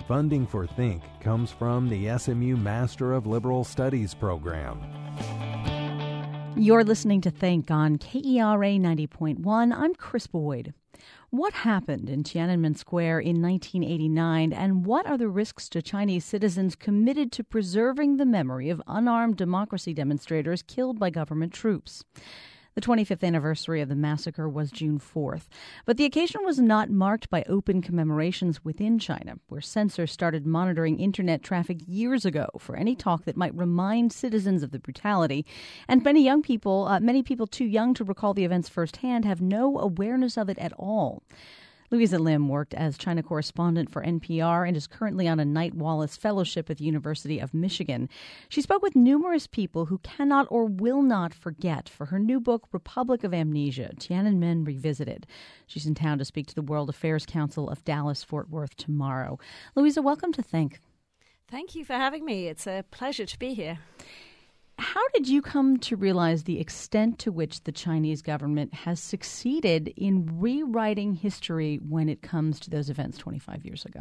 Funding for Think comes from the SMU Master of Liberal Studies program. You're listening to Think on KERA 90.1. I'm Chris Boyd. What happened in Tiananmen Square in 1989, and what are the risks to Chinese citizens committed to preserving the memory of unarmed democracy demonstrators killed by government troops? The 25th anniversary of the massacre was June 4th, but the occasion was not marked by open commemorations within China, where censors started monitoring internet traffic years ago for any talk that might remind citizens of the brutality. And many people too young to recall the events firsthand, have no awareness of it at all. Louisa Lim worked as China correspondent for NPR and is currently on a Knight Wallace Fellowship at the University of Michigan. She spoke with numerous people who cannot or will not forget for her new book, Republic of Amnesia, Tiananmen Revisited. She's in town to speak to the World Affairs Council of Dallas-Fort Worth tomorrow. Louisa, welcome to Think. Thank you for having me. It's a pleasure to be here. How did you come to realize the extent to which the Chinese government has succeeded in rewriting history when it comes to those events 25 years ago?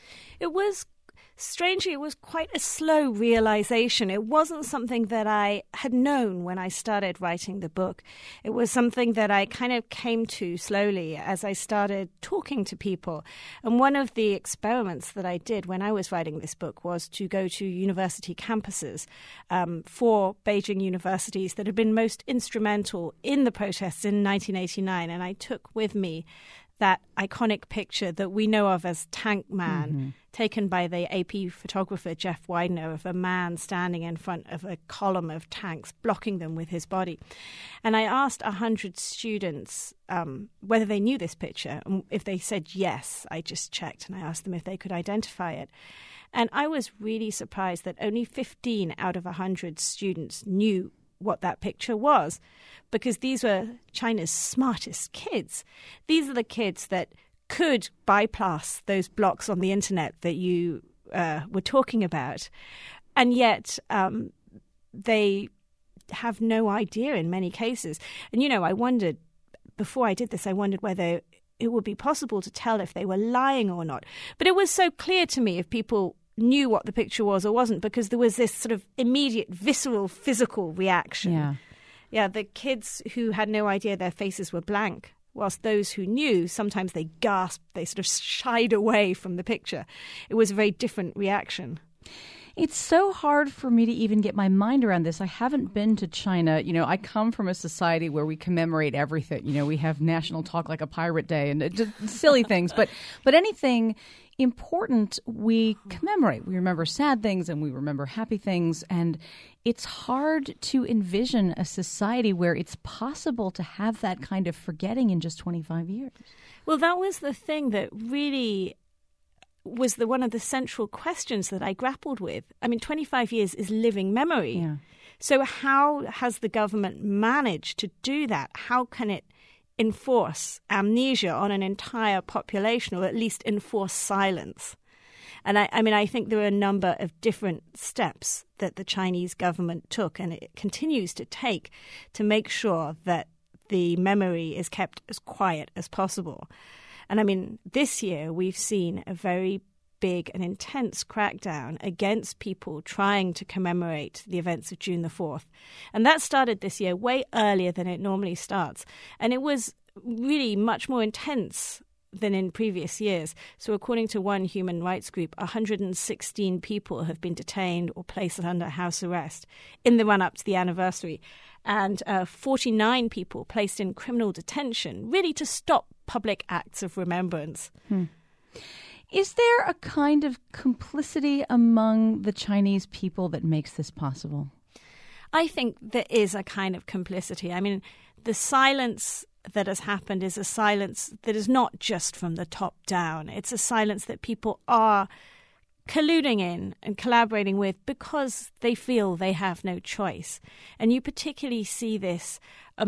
Strangely, it was quite a slow realization. It wasn't something that I had known when I started writing the book. It was something that I kind of came to slowly as I started talking to people. And one of the experiments that I did when I was writing this book was to go to university campuses for Beijing universities that had been most instrumental in the protests in 1989. And I took with me that iconic picture that we know of as Tank Man, taken by the AP photographer Jeff Widener, of a man standing in front of a column of tanks, blocking them with his body. And I asked 100 students whether they knew this picture. And if they said yes, I just checked and I asked them if they could identify it. And I was really surprised that only 15 out of 100 students knew what that picture was, because these were China's smartest kids. These are the kids that could bypass those blocks on the internet that you were talking about, and yet they have no idea in many cases. And, I wondered, before I did this, I wondered whether it would be possible to tell if they were lying or not. But it was so clear to me if people knew what the picture was or wasn't, because there was this sort of immediate, visceral, physical reaction. Yeah, the kids who had no idea, their faces were blank, whilst those who knew, sometimes they gasped, they sort of shied away from the picture. It was a very different reaction. It's so hard for me to even get my mind around this. I haven't been to China. I come from a society where we commemorate everything. We have National Talk Like a Pirate Day and just silly things. But anything important, we commemorate. We remember sad things and we remember happy things. And it's hard to envision a society where it's possible to have that kind of forgetting in just 25 years. Well, that was the thing that really was one of the central questions that I grappled with. 25 years is living memory. Yeah. So how has the government managed to do that? How can it enforce amnesia on an entire population, or at least enforce silence? And I think there are a number of different steps that the Chinese government took, and it continues to take, to make sure that the memory is kept as quiet as possible. And this year we've seen a very big and intense crackdown against people trying to commemorate the events of June the 4th. And that started this year way earlier than it normally starts. And it was really much more intense than in previous years. So according to one human rights group, 116 people have been detained or placed under house arrest in the run-up to the anniversary, and 49 people placed in criminal detention, really to stop public acts of remembrance. Is there a kind of complicity among the Chinese people that makes this possible? I think there is a kind of complicity. The silence that has happened is a silence that is not just from the top down. It's a silence that people are colluding in and collaborating with because they feel they have no choice. And you particularly see this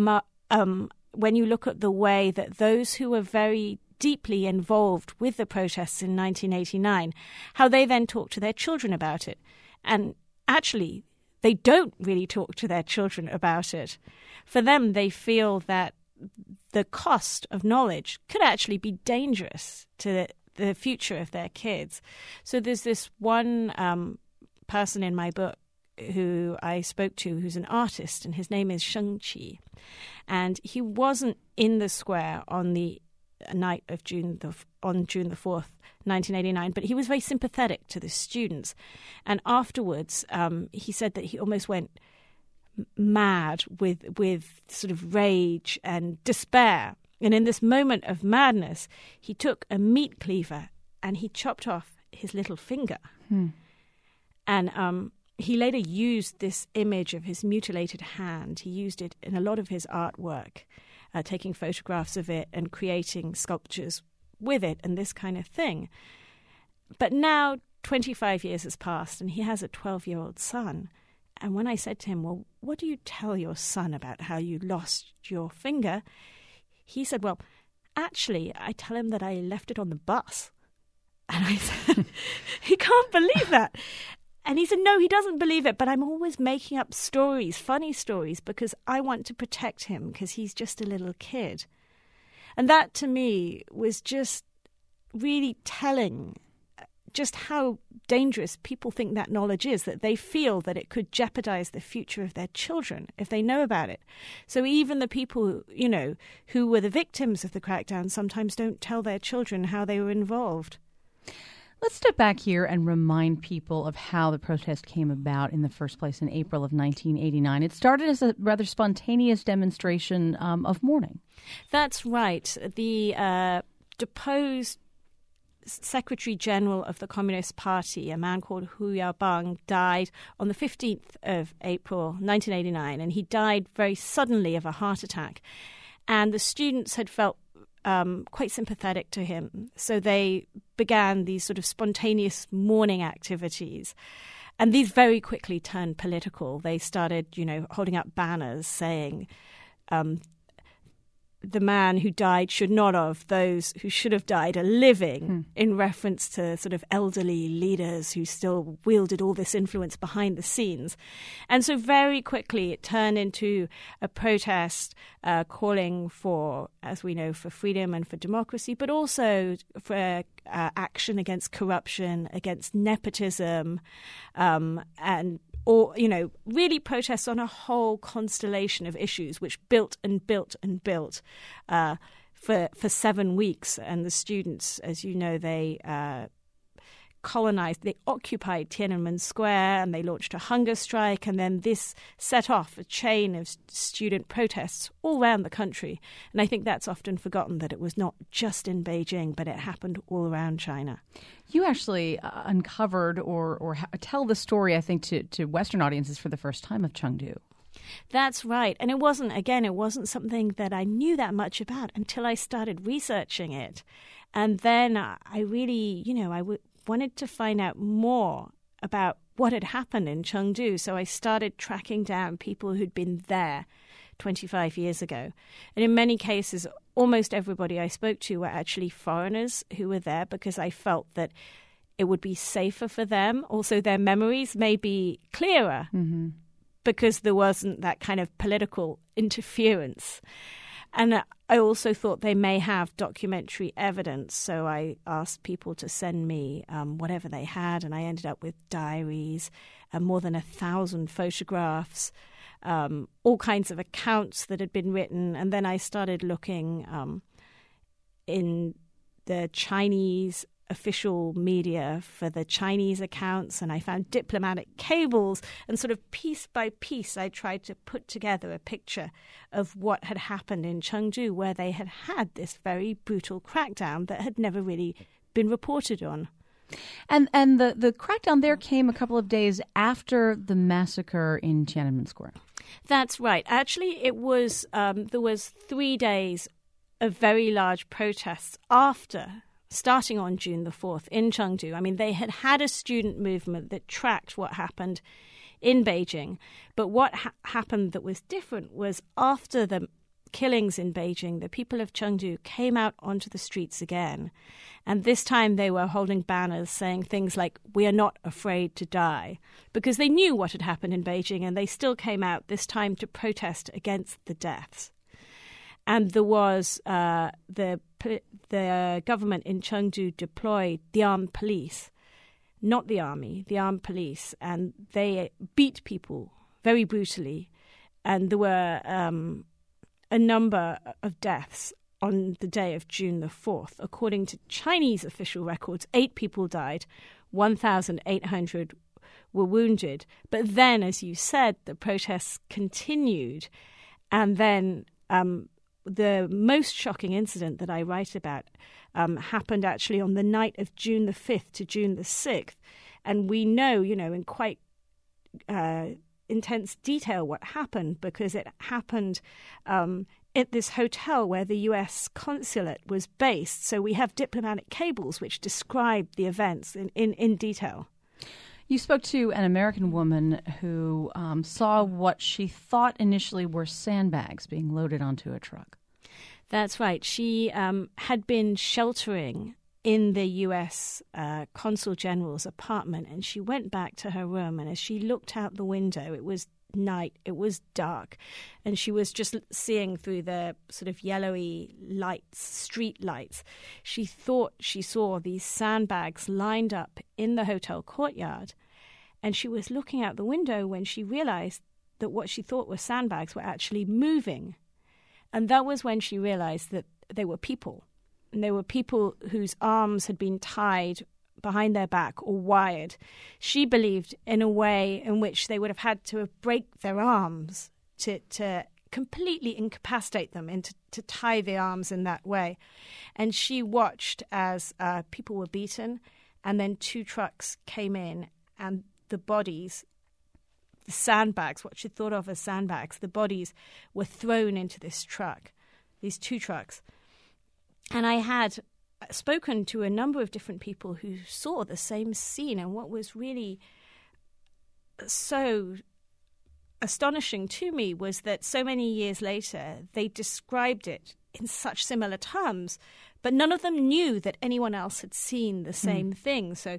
when you look at the way that those who were very deeply involved with the protests in 1989, how they then talk to their children about it. And actually, they don't really talk to their children about it. For them, they feel that the cost of knowledge could actually be dangerous to the future of their kids. So there's this one person in my book who I spoke to who's an artist, and his name is Sheng Qi. And he wasn't in the square on the night of June the 4th, 1989, but he was very sympathetic to the students. And afterwards, he said that he almost went mad with sort of rage and despair. And in this moment of madness, he took a meat cleaver and he chopped off his little finger. And he later used this image of his mutilated hand. He used it in a lot of his artwork, taking photographs of it and creating sculptures with it and this kind of thing. But now 25 years has passed and he has a 12-year-old son. And when I said to him, well, what do you tell your son about how you lost your finger? He said, well, actually, I tell him that I left it on the bus. And I said, he can't believe that. And he said, no, he doesn't believe it, but I'm always making up stories, funny stories, because I want to protect him because he's just a little kid. And that, to me, was just really telling just how dangerous people think that knowledge is, that they feel that it could jeopardize the future of their children if they know about it. So even the people, who were the victims of the crackdown sometimes don't tell their children how they were involved. Let's step back here and remind people of how the protest came about in the first place in April of 1989. It started as a rather spontaneous demonstration of mourning. That's right. The deposed Secretary General of the Communist Party, a man called Hu Yaobang, died on the 15th of April 1989, and he died very suddenly of a heart attack. And the students had felt quite sympathetic to him, so they began these sort of spontaneous mourning activities. And these very quickly turned political. They started, holding up banners saying, the man who died should not have, those who should have died are living, in reference to sort of elderly leaders who still wielded all this influence behind the scenes. And so very quickly it turned into a protest calling for, as we know, for freedom and for democracy, but also for action against corruption, against nepotism, or really protests on a whole constellation of issues which built and built and built for 7 weeks. And the students, as you know, they they occupied Tiananmen Square and they launched a hunger strike. And then this set off a chain of student protests all around the country. And I think that's often forgotten, that it was not just in Beijing, but it happened all around China. You actually uncovered or tell the story, I think, to Western audiences for the first time of Chengdu. That's right. And it wasn't something that I knew that much about until I started researching it. And then I really, wanted to find out more about what had happened in Chengdu. So I started tracking down people who'd been there 25 years ago. And in many cases, almost everybody I spoke to were actually foreigners who were there, because I felt that it would be safer for them. Also, their memories may be clearer because there wasn't that kind of political interference. And I also thought they may have documentary evidence, so I asked people to send me whatever they had, and I ended up with diaries, more than 1,000 photographs, all kinds of accounts that had been written. And then I started looking in the Chinese official media for the Chinese accounts, and I found diplomatic cables, and sort of piece by piece I tried to put together a picture of what had happened in Chengdu, where they had had this very brutal crackdown that had never really been reported on. And the crackdown there came a couple of days after the massacre in Tiananmen Square. That's right. Actually, it was there was 3 days of very large protests after, starting on June the 4th in Chengdu. I mean, they had had a student movement that tracked what happened in Beijing. But what happened that was different was, after the killings in Beijing, the people of Chengdu came out onto the streets again. And this time they were holding banners saying things like, "We are not afraid to die," because they knew what had happened in Beijing, and they still came out this time to protest against the deaths. And there was the government in Chengdu deployed the armed police, not the army, the armed police, and they beat people very brutally. And there were a number of deaths on the day of June the 4th. According to Chinese official records, 8 people died, 1,800 were wounded. But then, as you said, the protests continued. And then the most shocking incident that I write about happened actually on the night of June the 5th to June the 6th. And we know, in quite intense detail what happened, because it happened at this hotel where the U.S. consulate was based. So we have diplomatic cables which describe the events in detail. You spoke to an American woman who saw what she thought initially were sandbags being loaded onto a truck. That's right. She had been sheltering in the U.S. Consul General's apartment, and she went back to her room, and as she looked out the window, it was night, it was dark, and she was just seeing through the sort of yellowy lights, street lights. She thought she saw these sandbags lined up in the hotel courtyard, and she was looking out the window when she realized that what she thought were sandbags were actually moving. And that was when she realized that they were people. And they were people whose arms had been tied behind their back or wired. She believed in a way in which they would have had to break their arms to completely incapacitate them and to tie the arms in that way. And she watched as people were beaten, and then 2 trucks came in, and the bodies, the sandbags, what she thought of as sandbags, the bodies were thrown into this truck, these 2 trucks. And I had spoken to a number of different people who saw the same scene, and what was really so astonishing to me was that so many years later they described it in such similar terms, but none of them knew that anyone else had seen the same thing. So,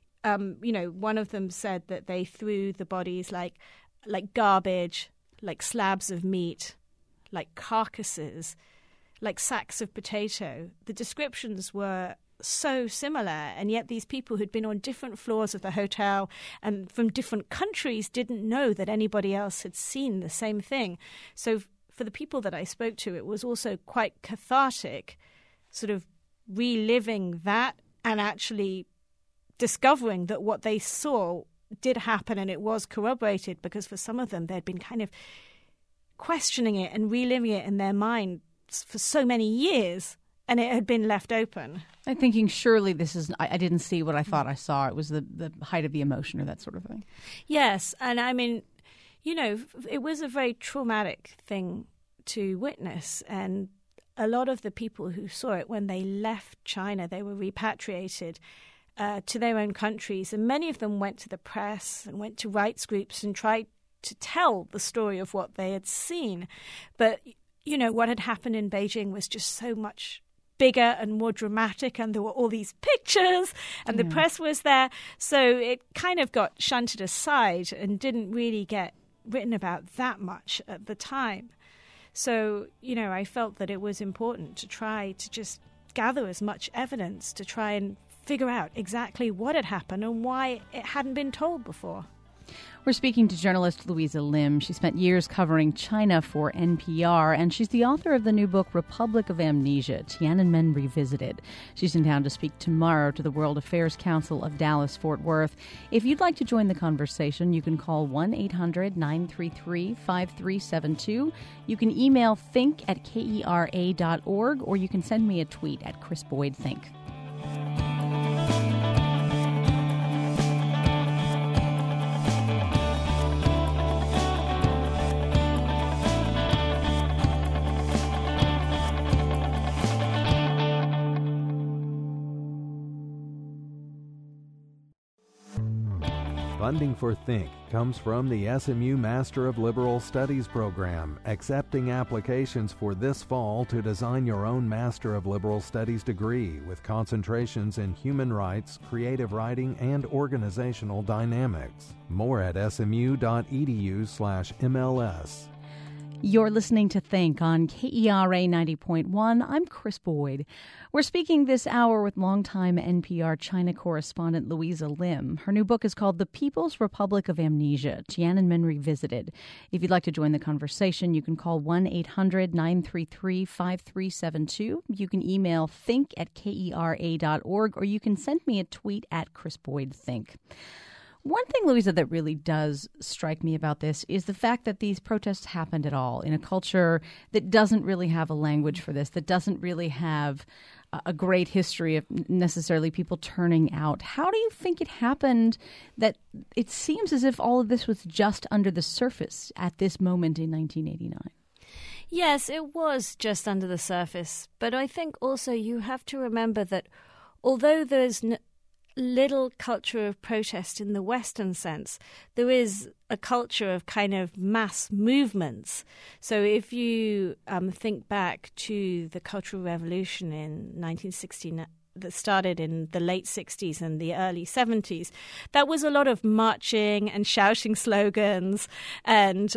one of them said that they threw the bodies like garbage, like slabs of meat, like carcasses, like sacks of potato. The descriptions were so similar, and yet these people who'd been on different floors of the hotel and from different countries didn't know that anybody else had seen the same thing. So for the people that I spoke to, it was also quite cathartic, sort of reliving that and actually discovering that what they saw did happen, and it was corroborated, because for some of them they'd been kind of questioning it and reliving it in their mind for so many years, and it had been left open. I'm thinking, surely this is, I didn't see what I thought I saw. It was the height of the emotion, or that sort of thing. Yes, and I mean, it was a very traumatic thing to witness, and a lot of the people who saw it, when they left China, they were repatriated to their own countries, and many of them went to the press and went to rights groups and tried to tell the story of what they had seen. But what had happened in Beijing was just so much bigger and more dramatic, and there were all these pictures, and the press was there. So it kind of got shunted aside and didn't really get written about that much at the time. So, I felt that it was important to try to just gather as much evidence to try and figure out exactly what had happened and why it hadn't been told before. We're speaking to journalist Louisa Lim. She spent years covering China for NPR, and she's the author of the new book, Republic of Amnesia, Tiananmen Revisited. She's in town to speak tomorrow to the World Affairs Council of Dallas-Fort Worth. If you'd like to join the conversation, you can call 1-800-933-5372. You can email think@kera.org, or you can send me a tweet at Chris Boyd Think. Funding for Think comes from the SMU Master of Liberal Studies program, accepting applications for this fall to design your own Master of Liberal Studies degree with concentrations in human rights, creative writing, and organizational dynamics. More at smu.edu/MLS. You're listening to Think on KERA 90.1. I'm Chris Boyd. We're speaking this hour with longtime NPR China correspondent Louisa Lim. Her new book is called The People's Republic of Amnesia, Tiananmen Revisited. If you'd like to join the conversation, you can call 1-800-933-5372. You can email think@kera.org, or you can send me a tweet at Chris Boyd Think. One thing, Louisa, that really does strike me about this is the fact that these protests happened at all in a culture that doesn't really have a language for this, that doesn't really have a great history of necessarily people turning out. How do you think it happened that it seems as if all of this was just under the surface at this moment in 1989? Yes, it was just under the surface. But I think also you have to remember that although there's little culture of protest in the Western sense, there is a culture of kind of mass movements. So if you think back to the Cultural Revolution in 1969, that started in the late 60s and the early 70s, that was a lot of marching and shouting slogans and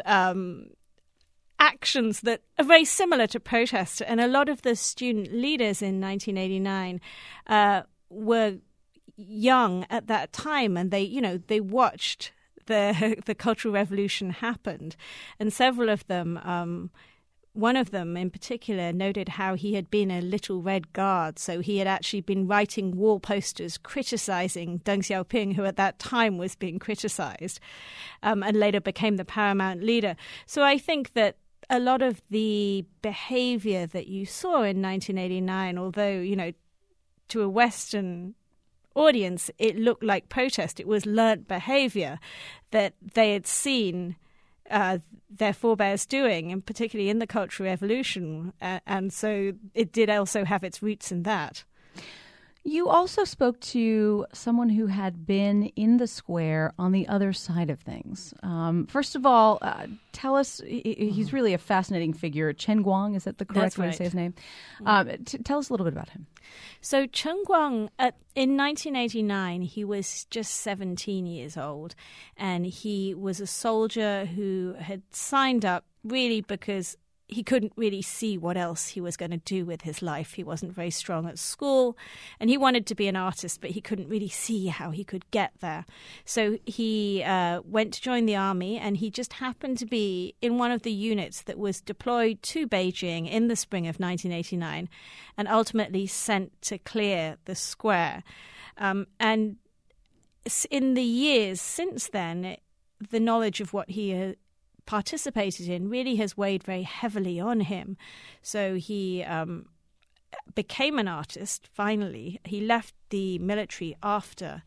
actions that are very similar to protest. And a lot of the student leaders in 1989 were young at that time, and they watched the Cultural Revolution happened, and several of them, one of them in particular, noted how he had been a little red guard, so he had actually been writing wall posters criticizing Deng Xiaoping, who at that time was being criticized, and later became the paramount leader. So I think that a lot of the behavior that you saw in 1989, although to a Western audience, it looked like protest. It was learnt behavior that they had seen their forebears doing, and particularly in the Cultural Revolution. And so it did also have its roots in that. You also spoke to someone who had been in the square on the other side of things. First of all, tell us, he's really a fascinating figure. Chen Guang, is that the correct way to say his name? Tell us a little bit about him. So Chen Guang, in 1989, he was just 17 years old, and he was a soldier who had signed up really because he couldn't really see what else he was going to do with his life. He wasn't very strong at school, and he wanted to be an artist, but he couldn't really see how he could get there. So he went to join the army, and he just happened to be in one of the units that was deployed to Beijing in the spring of 1989 and ultimately sent to clear the square. And in the years since then, the knowledge of what he participated in really has weighed very heavily on him. So he became an artist, finally. He left the military after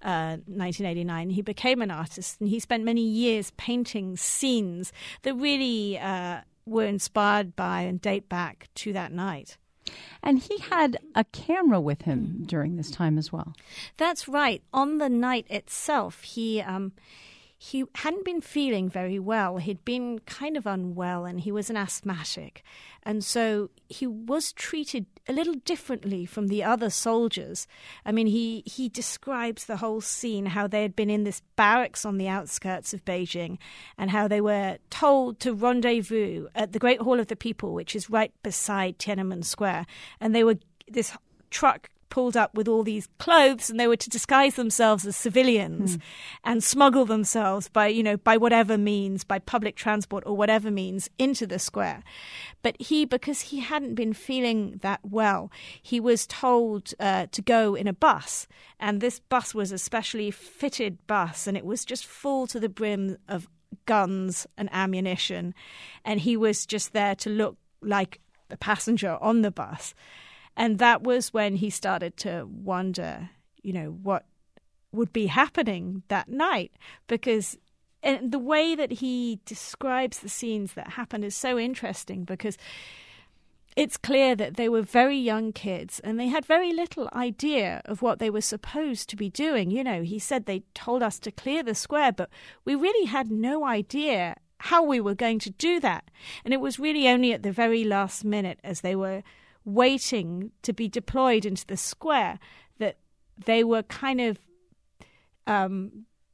1989. He became an artist, and he spent many years painting scenes that really were inspired by and date back to that night. And he had a camera with him during this time as well. That's right. On the night itself, he hadn't been feeling very well. He'd been kind of unwell, and he was an asthmatic. And so he was treated a little differently from the other soldiers. I mean, he describes the whole scene, how they had been in this barracks on the outskirts of Beijing, and how they were told to rendezvous at the Great Hall of the People, which is right beside Tiananmen Square. And this truck pulled up with all these clothes, and they were to disguise themselves as civilians and smuggle themselves by whatever means, by public transport or whatever means, into the square. But because he hadn't been feeling that well, he was told to go in a bus. And this bus was a specially fitted bus, and it was just full to the brim of guns and ammunition. And he was just there to look like a passenger on the bus. And that was when he started to wonder, what would be happening that night. Because the way that he describes the scenes that happened is so interesting, because it's clear that they were very young kids and they had very little idea of what they were supposed to be doing. He said they told us to clear the square, but we really had no idea how we were going to do that. And it was really only at the very last minute, as they were waiting to be deployed into the square, that they were kind of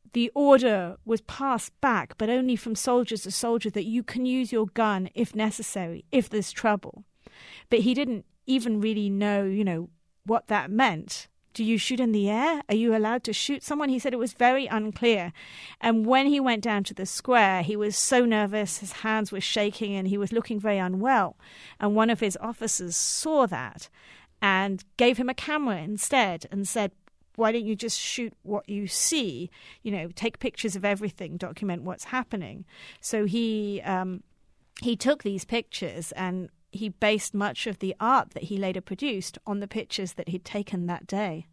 the order was passed back, but only from soldier to soldier, that you can use your gun if necessary, if there's trouble. But he didn't even really know, what that meant. Do you shoot in the air? Are you allowed to shoot someone? He said it was very unclear. And when he went down to the square, he was so nervous, his hands were shaking, and he was looking very unwell. And one of his officers saw that and gave him a camera instead and said, why don't you just shoot what you see? Take pictures of everything, document what's happening. So he took these pictures, and he based much of the art that he later produced on the pictures that he'd taken that day.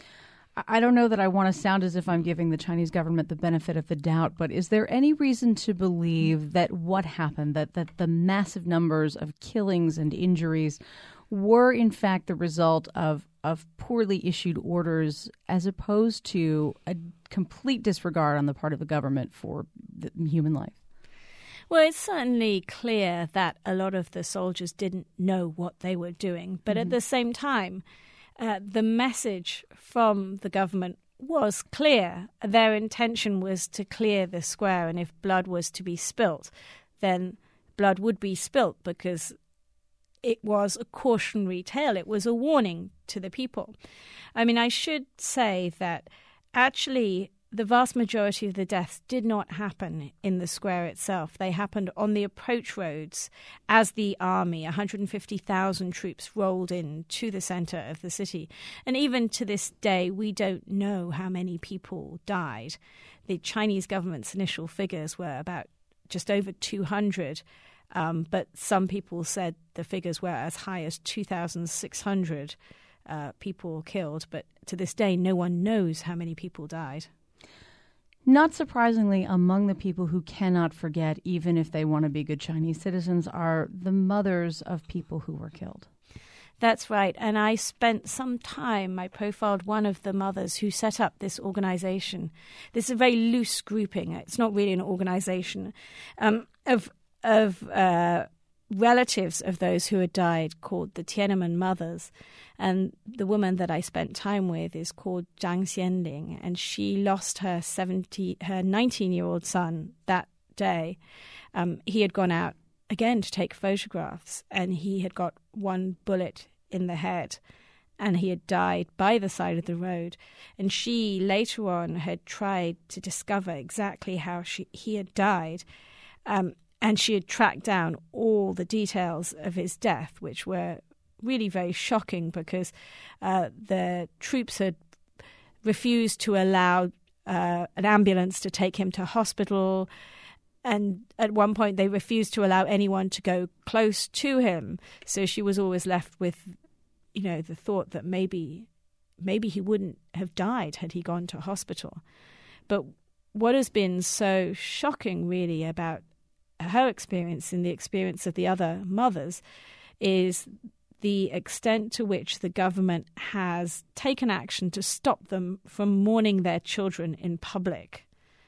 I don't know that I want to sound as if I'm giving the Chinese government the benefit of the doubt, but is there any reason to believe that what happened, that the massive numbers of killings and injuries were in fact the result of poorly issued orders as opposed to a complete disregard on the part of the government for human life? Well, it's certainly clear that a lot of the soldiers didn't know what they were doing. But at the same time, the message from the government was clear. Their intention was to clear the square, and if blood was to be spilt, then blood would be spilt because it was a cautionary tale. It was a warning to the people. I mean, I should say that actually the vast majority of the deaths did not happen in the square itself. They happened on the approach roads as the army, 150,000 troops, rolled in to the center of the city. And even to this day, we don't know how many people died. The Chinese government's initial figures were about just over 200, but some people said the figures were as high as 2,600 people killed. But to this day, no one knows how many people died. Not surprisingly, among the people who cannot forget, even if they want to be good Chinese citizens, are the mothers of people who were killed. That's right. And I spent some time, I profiled one of the mothers who set up this organization. This is a very loose grouping. It's not really an organization of relatives of those who had died called the Tiananmen Mothers. And the woman that I spent time with is called Zhang Xianling, and she lost her 19-year-old son that day. He had gone out again to take photographs, and he had got one bullet in the head, and he had died by the side of the road. And she later on had tried to discover exactly how he had died, and she had tracked down all the details of his death, which were really very shocking because the troops had refused to allow an ambulance to take him to hospital. And at one point, they refused to allow anyone to go close to him. So she was always left with, the thought that maybe he wouldn't have died had he gone to hospital. But what has been so shocking, really, about her experience and the experience of the other mothers is the extent to which the government has taken action to stop them from mourning their children in public.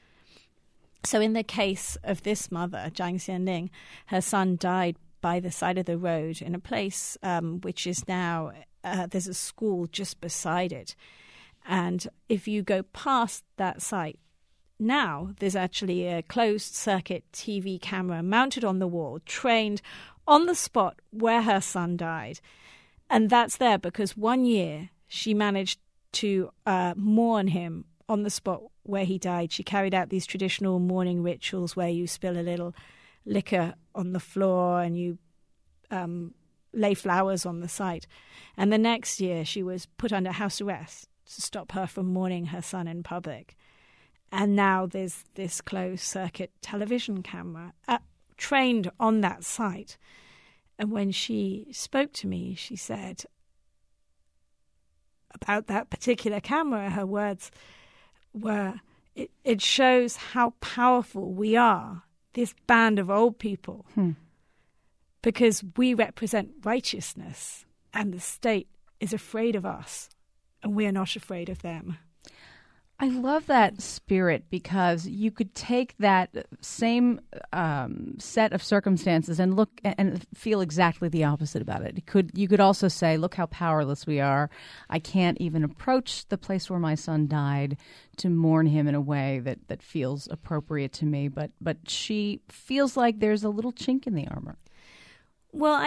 So in the case of this mother, Zhang Xianling, her son died by the side of the road in a place which is now, there's a school just beside it. And if you go past that site, now there's actually a closed-circuit TV camera mounted on the wall, trained on the spot where her son died. And that's there because 1 year she managed to mourn him on the spot where he died. She carried out these traditional mourning rituals where you spill a little liquor on the floor and you lay flowers on the site. And the next year she was put under house arrest to stop her from mourning her son in public. And now there's this closed-circuit television camera trained on that site. And when she spoke to me, she said about that particular camera, her words were, it shows how powerful we are, this band of old people, because we represent righteousness and the state is afraid of us and we are not afraid of them. I love that spirit, because you could take that same set of circumstances and look and feel exactly the opposite about it. You could also say, look how powerless we are. I can't even approach the place where my son died to mourn him in a way that feels appropriate to me. But she feels like there's a little chink in the armor. Well,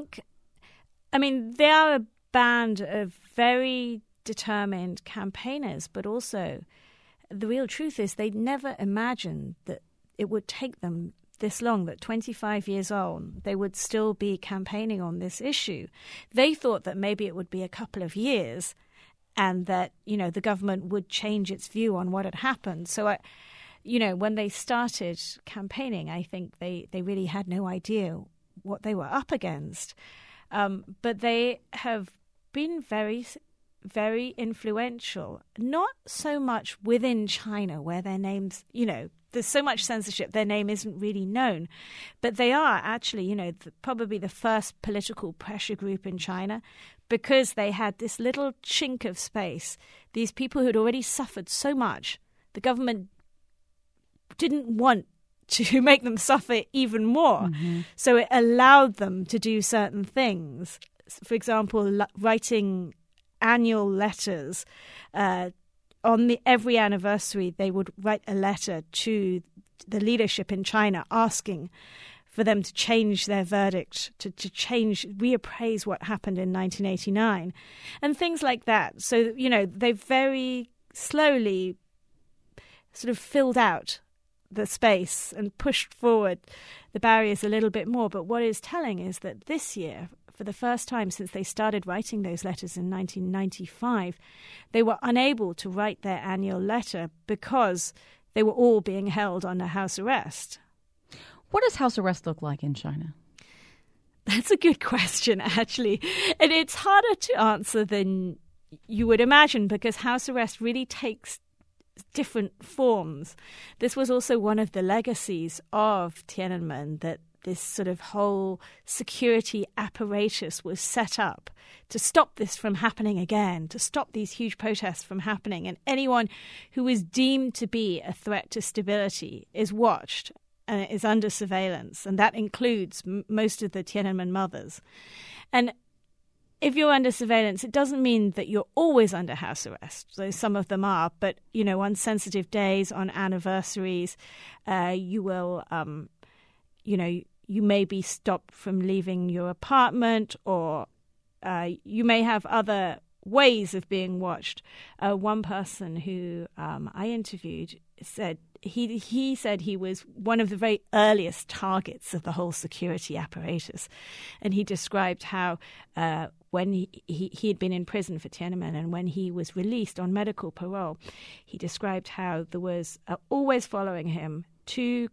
they are a band of very determined campaigners, but also the real truth is they never imagined that it would take them this long, that 25 years on they would still be campaigning on this issue. They thought that maybe it would be a couple of years and that, the government would change its view on what had happened. So, when they started campaigning, I think they really had no idea what they were up against. But they have been very, very influential, not so much within China where their names, there's so much censorship, their name isn't really known. But they are actually, probably the first political pressure group in China, because they had this little chink of space. These people who had already suffered so much, the government didn't want to make them suffer even more. Mm-hmm. So it allowed them to do certain things. For example, writing annual letters. On every anniversary, they would write a letter to the leadership in China asking for them to change their verdict, to reappraise what happened in 1989, and things like that. So, they very slowly sort of filled out the space and pushed forward the barriers a little bit more. But what is telling is that this year, for the first time since they started writing those letters in 1995, they were unable to write their annual letter because they were all being held under house arrest. What does house arrest look like in China? That's a good question, actually. And it's harder to answer than you would imagine, because house arrest really takes different forms. This was also one of the legacies of Tiananmen, that this sort of whole security apparatus was set up to stop this from happening again, to stop these huge protests from happening. And anyone who is deemed to be a threat to stability is watched and is under surveillance. And that includes most of the Tiananmen mothers. And if you're under surveillance, it doesn't mean that you're always under house arrest. So some of them are, but, on sensitive days, on anniversaries, you will, you may be stopped from leaving your apartment, or you may have other ways of being watched. One person who I interviewed said he said he was one of the very earliest targets of the whole security apparatus. And he described how when he had been in prison for Tiananmen, and when he was released on medical parole, he described how there was always following him two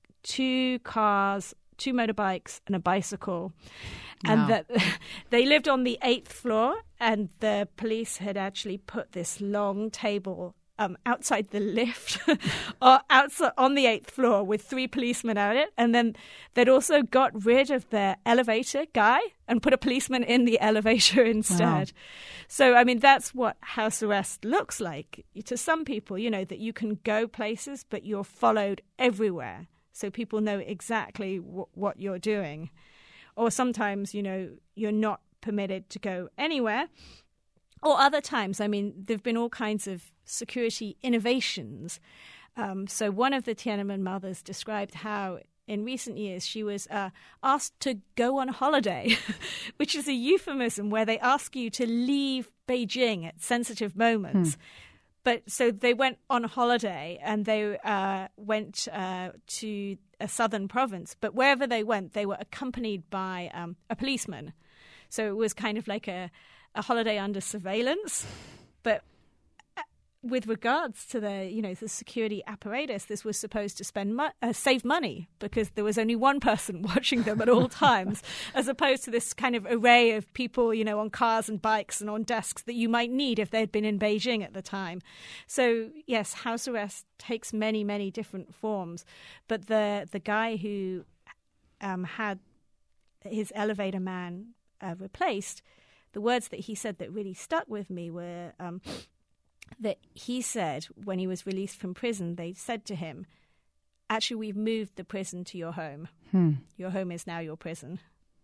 cars, 2 motorbikes and a bicycle. Wow. And that they lived on the 8th floor, and the police had actually put this long table outside the lift or outside on the 8th floor with 3 policemen at it. And then they'd also got rid of the elevator guy and put a policeman in the elevator instead. Wow. So, that's what house arrest looks like. To some people, that you can go places, but you're followed everywhere. So people know exactly what you're doing. Or sometimes, you're not permitted to go anywhere. Or other times, there've been all kinds of security innovations. So one of the Tiananmen mothers described how in recent years she was asked to go on holiday, which is a euphemism where they ask you to leave Beijing at sensitive moments. But so they went on holiday, and they went to a southern province. But wherever they went, they were accompanied by a policeman. So it was kind of like a holiday under surveillance. But with regards to the security apparatus, this was supposed to save money, because there was only one person watching them at all times, as opposed to this kind of array of people, on cars and bikes and on desks that you might need if they'd been in Beijing at the time. So yes, house arrest takes many, many different forms. But the guy who had his elevator man replaced, the words that he said that really stuck with me were that he said when he was released from prison, they said to him, actually, we've moved the prison to your home. Your home is now your prison.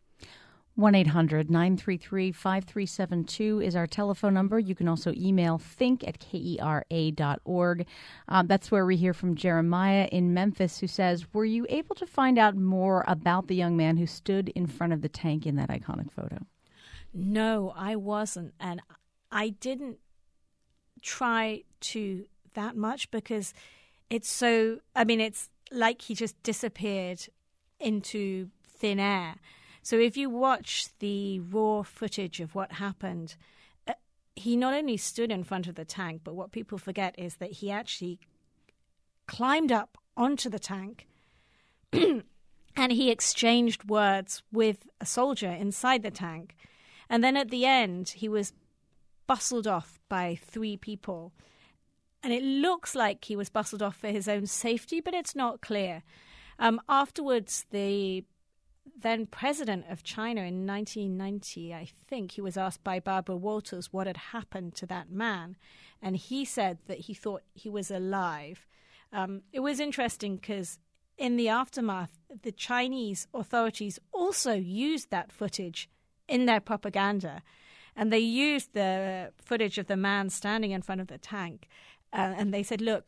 1-800-933-5372 is our telephone number. You can also email think@kera.org. That's where we hear from Jeremiah in Memphis, who says, were you able to find out more about the young man who stood in front of the tank in that iconic photo? No, I wasn't. And I didn't try to that much because it's like he just disappeared into thin air. So if you watch the raw footage of what happened, he not only stood in front of the tank, but what people forget is that he actually climbed up onto the tank and he exchanged words with a soldier inside the tank. And then at the end, he was bustled off by 3 people. And it looks like he was bustled off for his own safety, but it's not clear. Afterwards, the then president of China in 1990, I think, he was asked by Barbara Walters what had happened to that man. And he said that he thought he was alive. It was interesting because in the aftermath, the Chinese authorities also used that footage in their propaganda. And they used the footage of the man standing in front of the tank. And they said, look,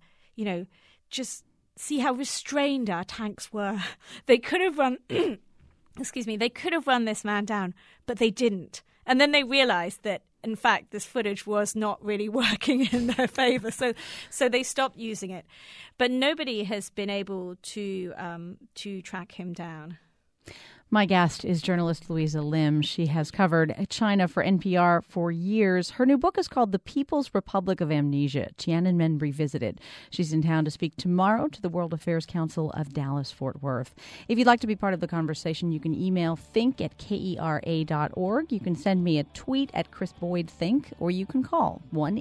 just see how restrained our tanks were. They could have run, they could have run this man down, but they didn't. And then they realized that, in fact, this footage was not really working in their favor. So they stopped using it. But nobody has been able to track him down. My guest is journalist Louisa Lim. She has covered China for NPR for years. Her new book is called The People's Republic of Amnesia, Tiananmen Revisited. She's in town to speak tomorrow to the World Affairs Council of Dallas-Fort Worth. If you'd like to be part of the conversation, you can email think@kera.org. You can send me a tweet at Chris Boyd Think, or you can call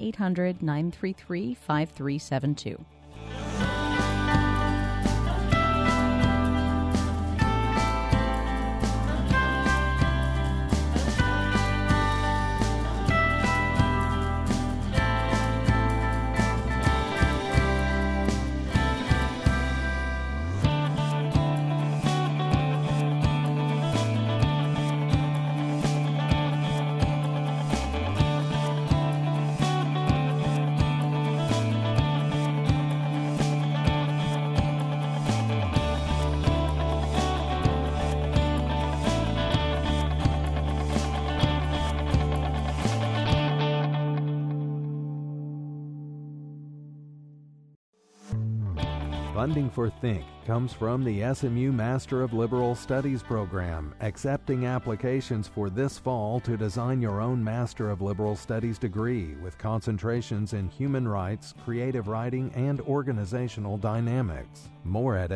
1-800-933-5372. Funding for Think comes from the SMU Master of Liberal Studies program, accepting applications for this fall to design your own Master of Liberal Studies degree with concentrations in human rights, creative writing, and organizational dynamics. More at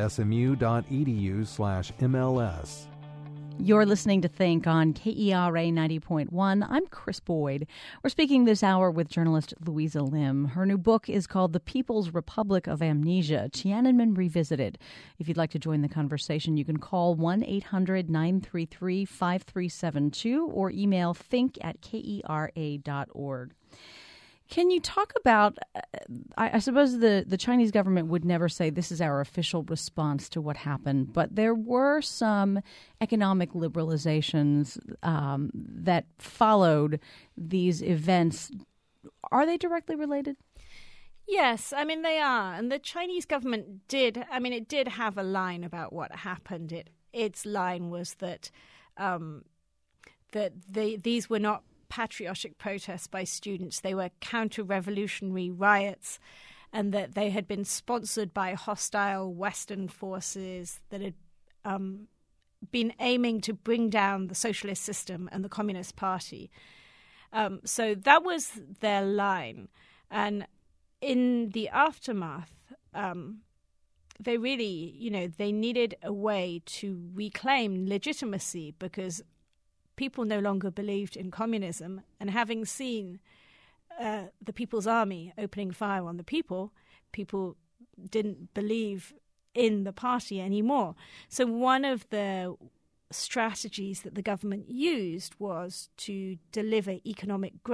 smu.edu/MLS. You're listening to Think on KERA 90.1. I'm Chris Boyd. We're speaking this hour with journalist Louisa Lim. Her new book is called The People's Republic of Amnesia, Tiananmen Revisited. If you'd like to join the conversation, you can call 1-800-933-5372 or email think@kera.org. Can you talk about, I suppose the Chinese government would never say this is our official response to what happened, but there were some economic liberalizations that followed these events. Are they directly related? Yes, I mean, they are. And the Chinese government did have a line about what happened. Its line was that these were not patriotic protests by students. They were counter-revolutionary riots, and that they had been sponsored by hostile Western forces that had been aiming to bring down the socialist system and the Communist Party. So that was their line. And in the aftermath, they really, they needed a way to reclaim legitimacy because people no longer believed in communism, and having seen the People's Army opening fire on the people didn't believe in the party anymore. So one of the strategies that the government used was to deliver economic growth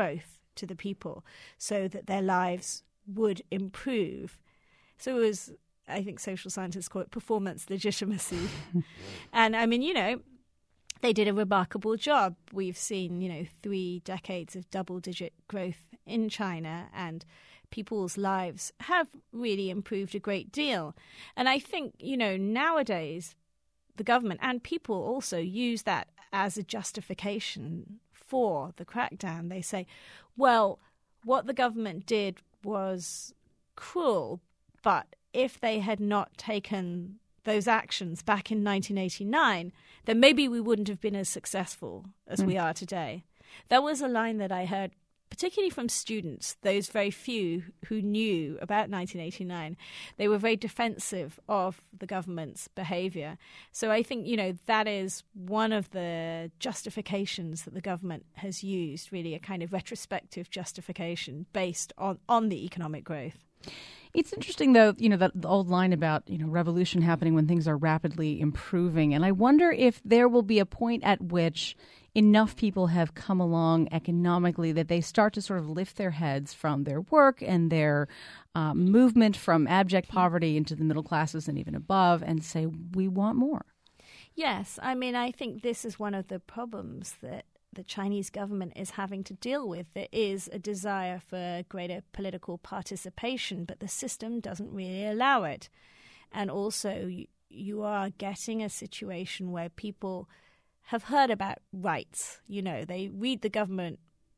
to the people so that their lives would improve. So it was, I think social scientists call it performance legitimacy. And I mean, they did a remarkable job. We've seen, 3 decades of double-digit growth in China, and people's lives have really improved a great deal. And I think, nowadays, the government and people also use that as a justification for the crackdown. They say, well, what the government did was cruel, but if they had not taken those actions back in 1989, then maybe we wouldn't have been as successful as we are today. That was a line that I heard particularly from students, those very few who knew about 1989. They were very defensive of the government's behavior. So I think, that is one of the justifications that the government has used, really a kind of retrospective justification based on the economic growth. It's interesting, though, that the old line about, revolution happening when things are rapidly improving. And I wonder if there will be a point at which enough people have come along economically that they start to sort of lift their heads from their work and their movement from abject poverty into the middle classes and even above and say, we want more. Yes. I mean, I think this is one of the problems that the Chinese government is having to deal with. There is a desire for greater political participation, but the system doesn't really allow it. And also, you are getting a situation where people have heard about rights. They read the government,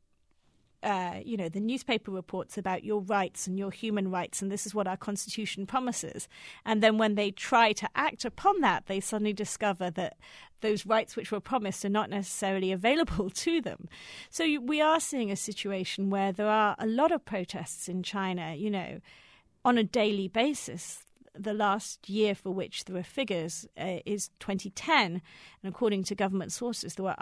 the newspaper reports about your rights and your human rights, and this is what our constitution promises. And then when they try to act upon that, they suddenly discover that those rights which were promised are not necessarily available to them. So we are seeing a situation where there are a lot of protests in China, on a daily basis. The last year for which there are figures is 2010, and according to government sources, there were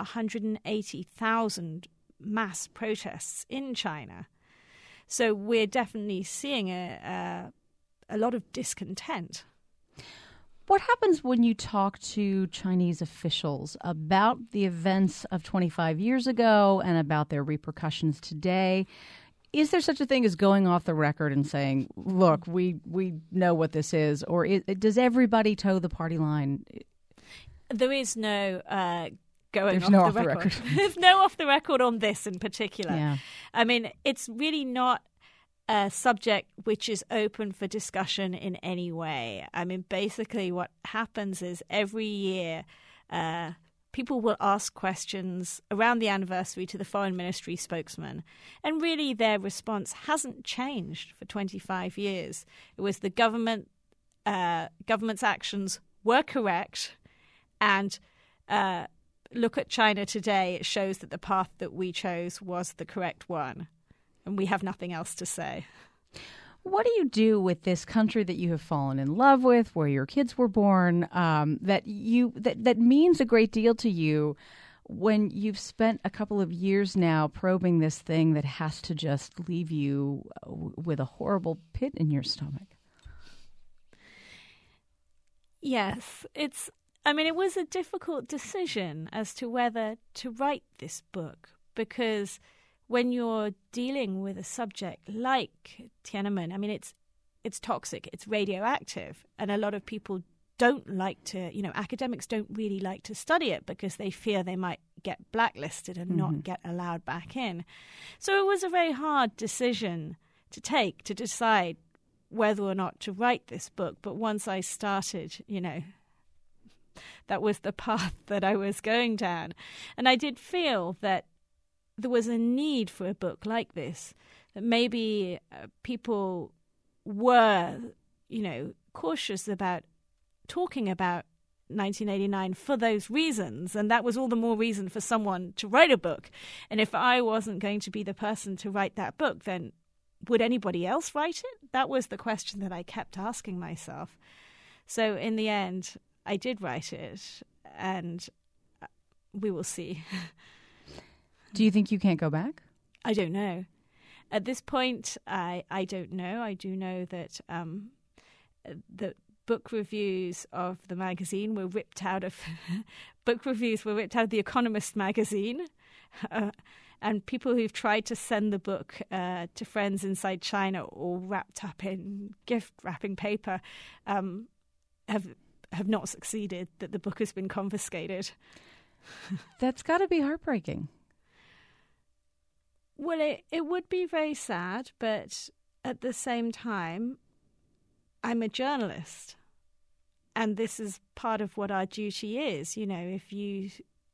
180,000 mass protests in China. So we're definitely seeing a lot of discontent. What happens when you talk to Chinese officials about the events of 25 years ago and about their repercussions today? Is there such a thing as going off the record and saying, look, we know what this is? Or does everybody toe the party line? There is no There's off no the off the record. record. There's no off the record on this in particular. Yeah. I mean, it's really not a subject which is open for discussion in any way. I mean, basically what happens is every year people will ask questions around the anniversary to the foreign ministry spokesman. And really their response hasn't changed for 25 years. It was the government's actions were correct. And look at China today. It shows that the path that we chose was the correct one. And we have nothing else to say. What do you do with this country that you have fallen in love with, where your kids were born, that means a great deal to you when you've spent a couple of years now probing this thing that has to just leave you with a horrible pit in your stomach? Yes, it was a difficult decision as to whether to write this book, because when you're dealing with a subject like Tiananmen, I mean, it's toxic, it's radioactive, and a lot of people don't like to, academics don't really like to study it because they fear they might get blacklisted and not get allowed back in. So it was a very hard decision to take, to decide whether or not to write this book. But once I started, that was the path that I was going down. And I did feel that there was a need for a book like this, that maybe people were, cautious about talking about 1989 for those reasons. And that was all the more reason for someone to write a book. And if I wasn't going to be the person to write that book, then would anybody else write it? That was the question that I kept asking myself. So in the end, I did write it, and we will see. Do you think you can't go back? I don't know. At this point, I don't know. I do know that the book reviews of the magazine were ripped out of The Economist magazine, And people who've tried to send the book to friends inside China, all wrapped up in gift wrapping paper, have not succeeded, that the book has been confiscated. That's got to be heartbreaking. Well, it would be very sad, but at the same time, I'm a journalist. And this is part of what our duty is. You know, if you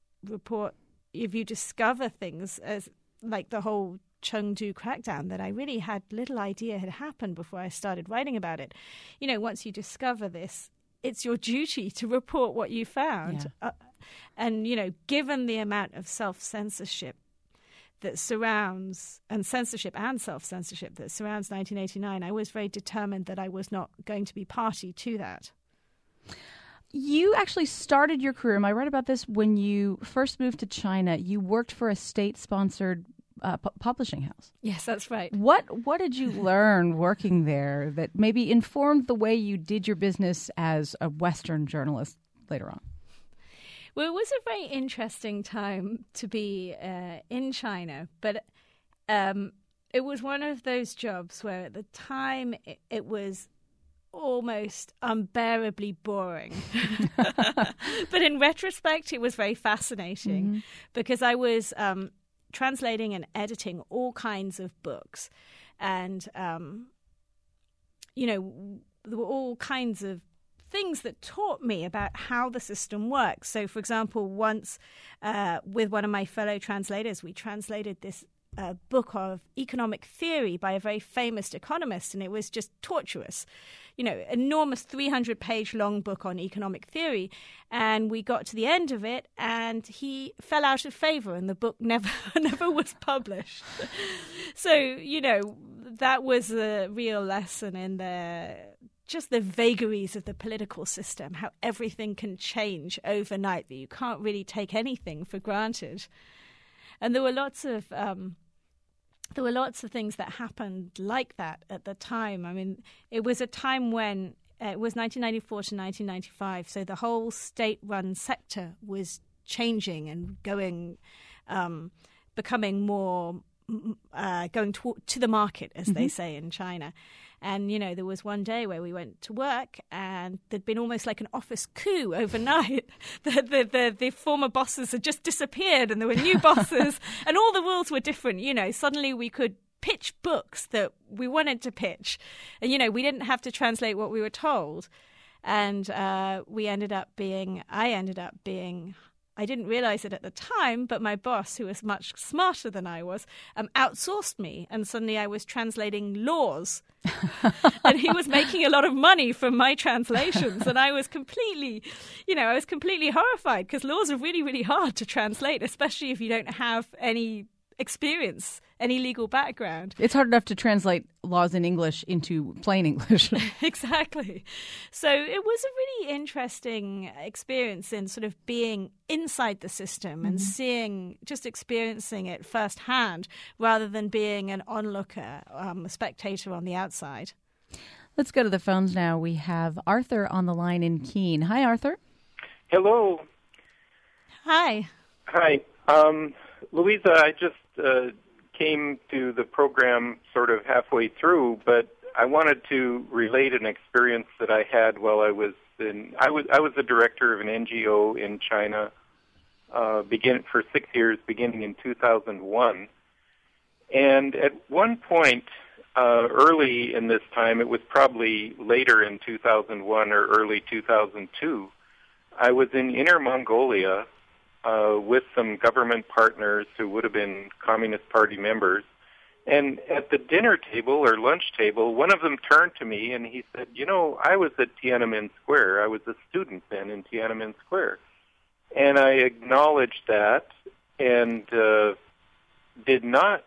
discover things as like the whole Chengdu crackdown that I really had little idea had happened before I started writing about it. You know, once you discover this, it's your duty to report what you found. Yeah. And, you know, given the amount of self-censorship that surrounds, and censorship and self-censorship that surrounds 1989, I was very determined that I was not going to be party to that. You actually started your career, am I right about this, when you first moved to China, you worked for a state-sponsored publishing house. Yes, that's right. What did you learn working there that maybe informed the way you did your business as a Western journalist later on? Well, it was a very interesting time to be in China, but it was one of those jobs where at the time it was almost unbearably boring. But in retrospect, it was very fascinating because I was translating and editing all kinds of books. And, you know, there were all kinds of things that taught me about how the system works. So, for example, once with one of my fellow translators, we translated this book of economic theory by a very famous economist, and it was just tortuous. You know, enormous 300-page long book on economic theory. And we got to the end of it, and he fell out of favor, and the book never was published. So, you know, that was a real lesson in just the vagaries of the political system, how everything can change overnight, that you can't really take anything for granted. And there were lots of things that happened like that at the time. I mean, it was a time when it was 1994 to 1995, so the whole state-run sector was changing and becoming more going to the market, as they say in China. And, you know, there was one day where we went to work and there'd been almost like an office coup overnight. The former bosses had just disappeared and there were new bosses and all the rules were different. You know, suddenly we could pitch books that we wanted to pitch. And, you know, we didn't have to translate what we were told. And I ended up being, I didn't realize it at the time, but my boss, who was much smarter than I was, outsourced me. And suddenly I was translating laws. And he was making a lot of money from my translations. And I was completely horrified because laws are really, really hard to translate, especially if you don't have any experience, any legal background. It's hard enough to translate laws in English into plain English. Exactly. So it was a really interesting experience in sort of being inside the system and experiencing it firsthand rather than being an onlooker, a spectator on the outside. Let's go to the phones now. We have Arthur on the line in Keene. Hi, Arthur. Hello. Hi. Hi. Louisa, I just came to the program sort of halfway through, but I wanted to relate an experience that I had while I was the director of an NGO in China for 6 years, beginning in 2001. And at one point, early in this time, it was probably later in 2001 or early 2002, I was in Inner Mongolia with some government partners who would have been Communist Party members. And at the dinner table or lunch table, one of them turned to me and he said, you know, I was at Tiananmen Square. I was a student then in Tiananmen Square. And I acknowledged that and did not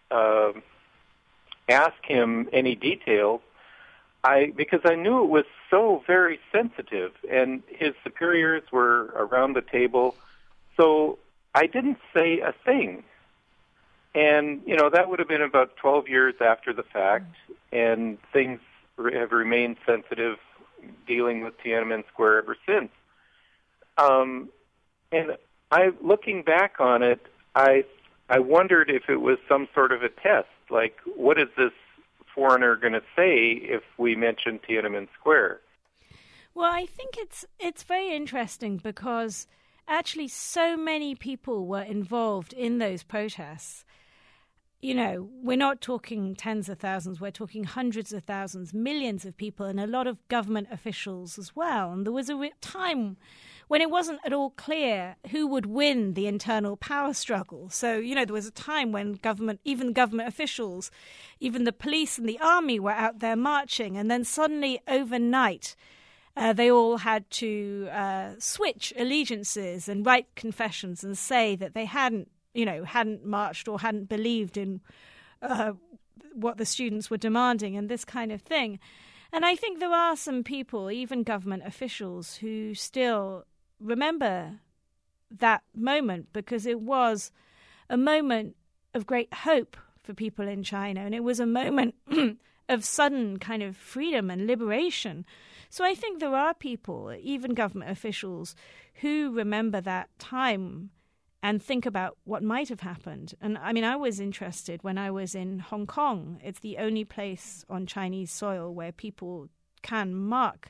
ask him any details because I knew it was so very sensitive. And his superiors were around the table. So I didn't say a thing. And, you know, that would have been about 12 years after the fact, and things have remained sensitive dealing with Tiananmen Square ever since. And looking back on it, I I wondered if it was some sort of a test, like what is this foreigner going to say if we mention Tiananmen Square? Well, I think it's very interesting because actually so many people were involved in those protests. You know, we're not talking tens of thousands, we're talking hundreds of thousands, millions of people, and a lot of government officials as well. And there was a time when it wasn't at all clear who would win the internal power struggle. So, you know, there was a time when even government officials, even the police and the army were out there marching, and then suddenly overnight they all had to switch allegiances and write confessions and say that they hadn't marched or hadn't believed in what the students were demanding and this kind of thing. And I think there are some people, even government officials, who still remember that moment because it was a moment of great hope for people in China, and it was a moment of sudden kind of freedom and liberation. So I think there are people, even government officials, who remember that time and think about what might have happened. And I mean, I was interested when I was in Hong Kong. It's the only place on Chinese soil where people can mark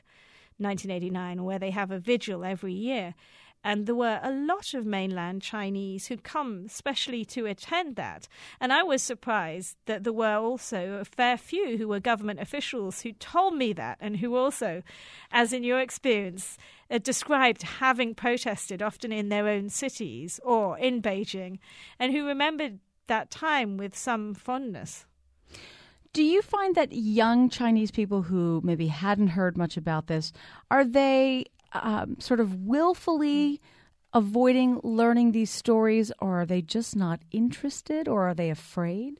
1989, where they have a vigil every year. And there were a lot of mainland Chinese who'd come especially to attend that. And I was surprised that there were also a fair few who were government officials who told me that, and who also, as in your experience, described having protested often in their own cities or in Beijing, and who remembered that time with some fondness. Do you find that young Chinese people who maybe hadn't heard much about this, are they sort of willfully avoiding learning these stories, or are they just not interested, or are they afraid?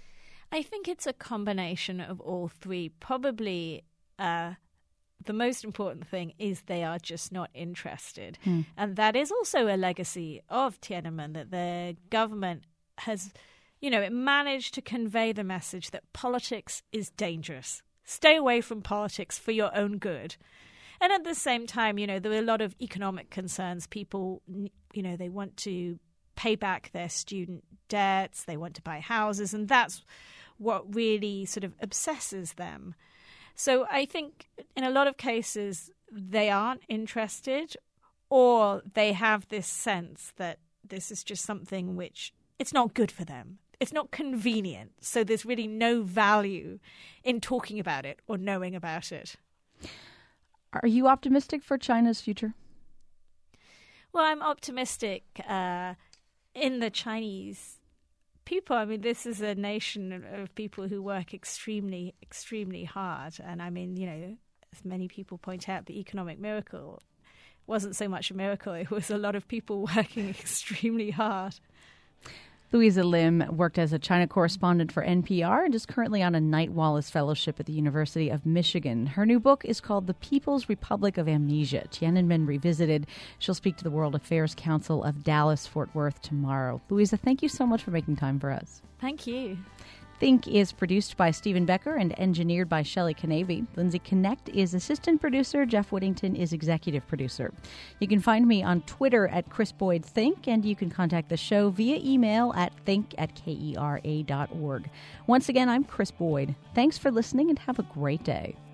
I think it's a combination of all three. Probably the most important thing is they are just not interested. And that is also a legacy of Tiananmen, that the government has, it managed to convey the message that politics is dangerous. Stay away from politics for your own good. And at the same time, there were a lot of economic concerns. People, they want to pay back their student debts. They want to buy houses. And that's what really sort of obsesses them. So I think in a lot of cases, they aren't interested, or they have this sense that this is just something which it's not good for them. It's not convenient. So there's really no value in talking about it or knowing about it. Are you optimistic for China's future? Well, I'm optimistic in the Chinese people. I mean, this is a nation of people who work extremely, extremely hard. And I mean, as many people point out, the economic miracle wasn't so much a miracle. It was a lot of people working extremely hard. Louisa Lim worked as a China correspondent for NPR and is currently on a Knight Wallace Fellowship at the University of Michigan. Her new book is called The People's Republic of Amnesia, Tiananmen Revisited. She'll speak to the World Affairs Council of Dallas-Fort Worth tomorrow. Louisa, thank you so much for making time for us. Thank you. Think is produced by Stephen Becker and engineered by Shelley Canavy. Lindsay Connect is assistant producer. Jeff Whittington is executive producer. You can find me on Twitter at Chris Boyd Think, and you can contact the show via email at think@kera.org. Once again, I'm Chris Boyd. Thanks for listening and have a great day.